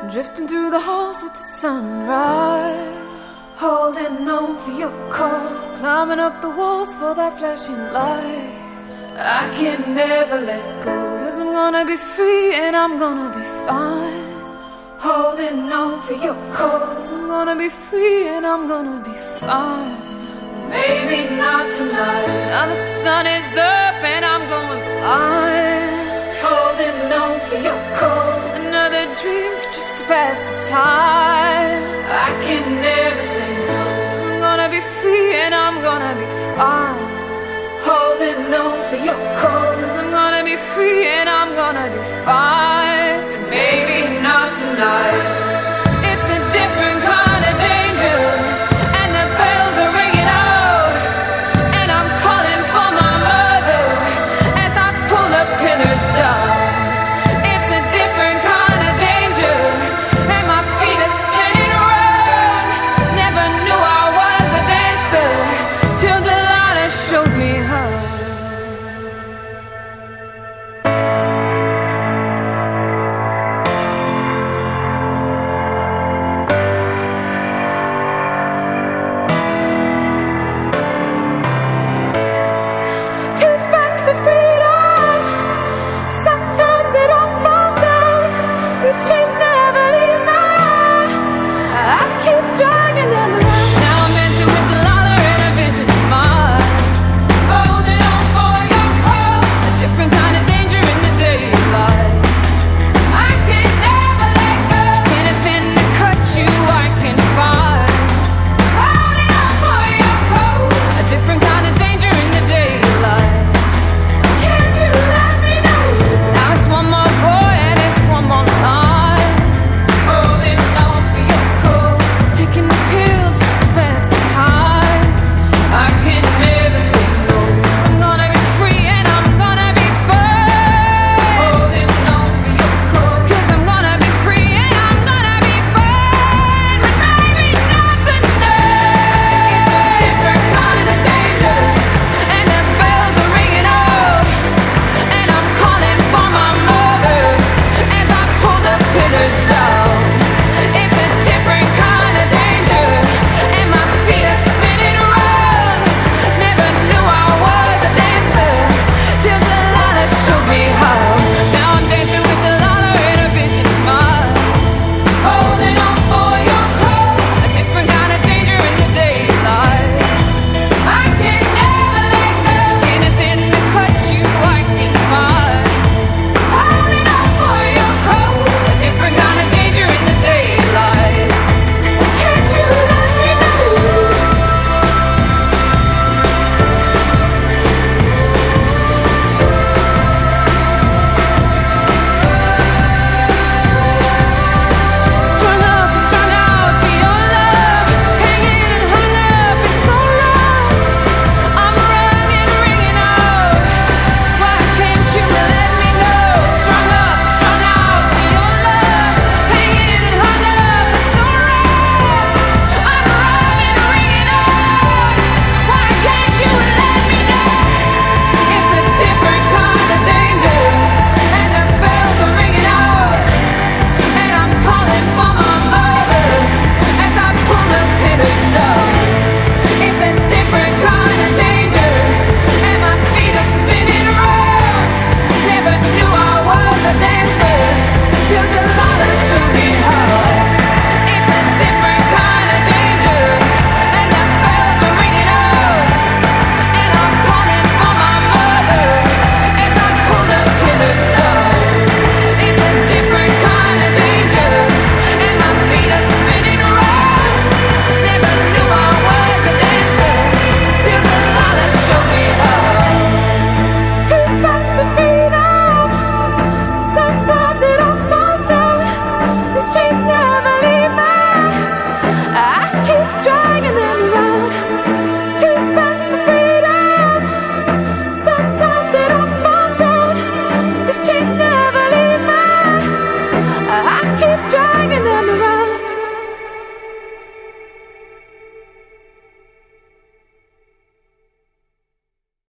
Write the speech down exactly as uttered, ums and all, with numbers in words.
Drifting through the halls with the sunrise, holding on for your call, climbing up the walls for that flashing light. I can never let go, 'cause I'm gonna be free and I'm gonna be fine. Holding on for your cause, I'm gonna be free and I'm gonna be fine. Maybe not tonight, now the sun is up and I'm going blind. Holding on for your cause, another drink just to pass the time. I can never say no, 'cause I'm gonna be free and I'm gonna be fine. Holding on for your cause, I'm gonna be free and I'm gonna be fine. But maybe